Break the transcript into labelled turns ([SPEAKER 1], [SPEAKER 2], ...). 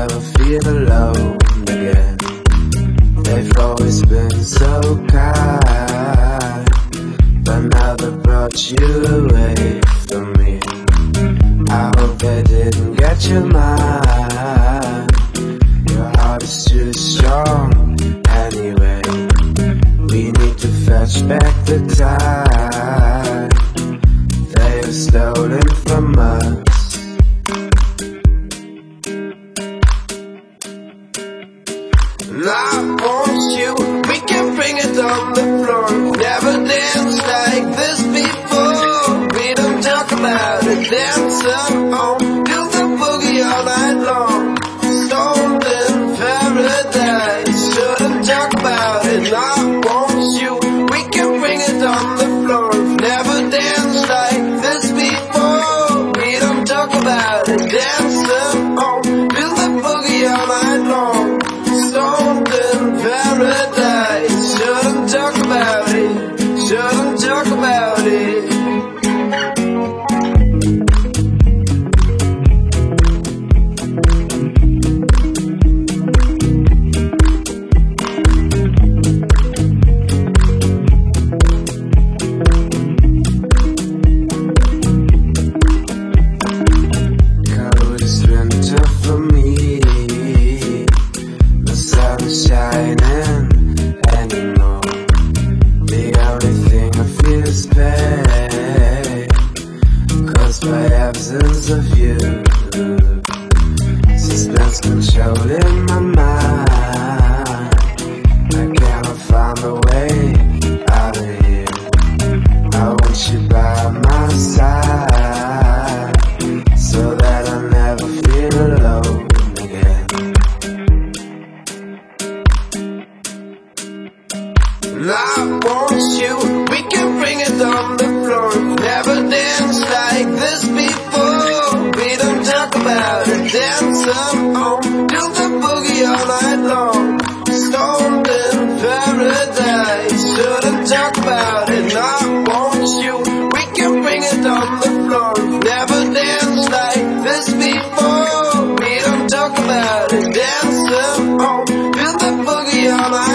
[SPEAKER 1] never feel alone again. They've always been so kind, but now they brought you away from me. I hope they didn't get your mind. Your heart is too strong anyway. We need to fetch back the time they have stolen from us. And I want you, we can bring it on the floor. Never danced like this before. We don't talk about it, dance on, do the boogie all night long. Stoned in paradise, shouldn't talk about it. And I want you, we can bring it on the floor. Never danced like this before. We don't talk about it, dance on, do the boogie all night long. Stoned in paradise, shouldn't talk about it, shouldn't talk about it. Cold is winter for me. The sun is shining anymore. The only thing I feel is pain, caused by absence of you. Suspense controlling my mind. I cannot find a way out of here. I want you by my side, so that I never feel alone again. And I want you, we can bring it on the floor. Never danced like this before. We don't talk about it, dance on, do the boogie all night long. Stoned in paradise, shouldn't talk about it. And I want you, we can bring it on the floor. Never danced like this before. We don't talk about it, dance on, do the boogie all night long.